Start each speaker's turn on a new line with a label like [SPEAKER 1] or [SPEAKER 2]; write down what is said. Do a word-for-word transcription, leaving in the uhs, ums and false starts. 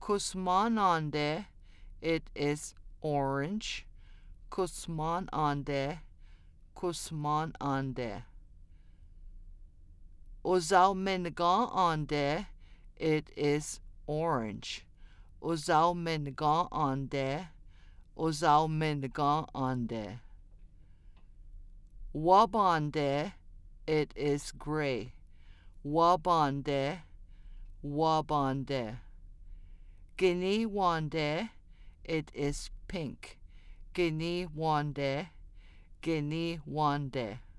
[SPEAKER 1] Kusmanande, it is orange. Kusmanande, Kusmanande. Uzaumengaande, it is orange. Uzaumengaande, Uzaumengaande. Wabande, it is gray. Wabande, Wabande. Giniwande, it is pink. Giniwande, Giniwande.